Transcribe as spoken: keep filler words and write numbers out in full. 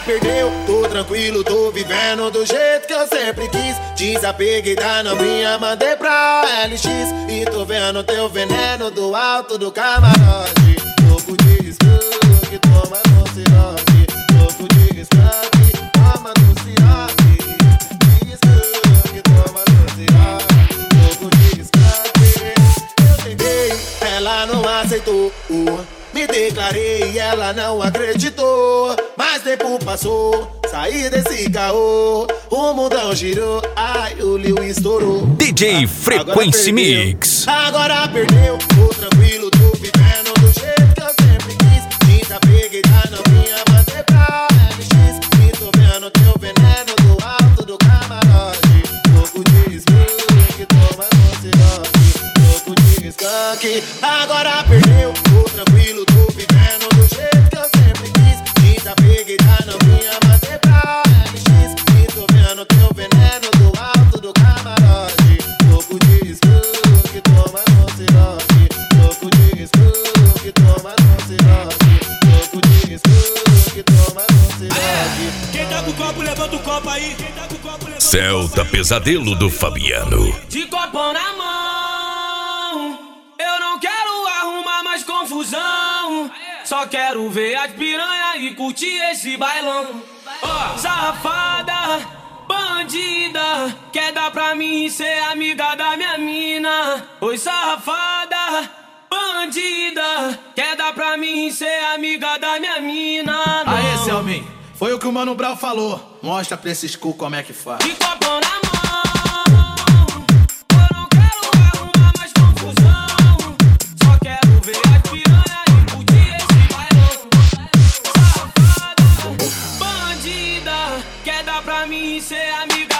perdeu, tô tranquilo, tô vivendo do jeito que eu sempre quis. Desapeguei da novinha, mandei pra L X. E tô vendo teu veneno do alto do camarote. Louco de skunk, toma no siroque. Louco de skunk, toma no siroque. De skunk, toma no siroque. Louco de skunk. Eu tentei, ela não aceitou. Me declarei e ela não acreditou. Mas tempo passou, saí desse caô. O mundão girou, ai o Lil estourou. D J Frequency Mix. Agora perdeu, tô tranquilo, tô vivendo do jeito que eu sempre quis. Desapeguei da novinha, mandei pra L X. E tô vendo teu veneno do alto do camarote. Louco de skunk, toma no siroque. Louco de skunk. Agora perdeu, tô tranquilo, tô vivendo do jeito que eu sempre quis. Desapeguei da novinha, mandei pra L X. E tô vendo teu veneno do alto do camarote. Louco de skunk, toma no siroque. Louco de skunk, toma no siroque. Louco de skunk, toma no siroque. Quem tá com o copo, levanta o copo aí. Quem tá com o copo, levanta Celta Pesadelo do Fabiano. de copão na mão. Eu não quero arrumar mais confusão. Só quero ver as piranha e curtir esse bailão. Ó, safada, bandida, quer dar pra mim ser amiga da minha mina. Oi, safada, bandida, quer dar pra mim ser amiga da minha mina. Não. Aê, Selmin, foi o que o Mano Brown falou. Mostra pra esses cu como é que faz. De copão na mão. Eu não quero arrumar mais confusão. Só quero ver as piranha e curtir esse bailão. Safada, bandida, quer dar pra mim ser amiga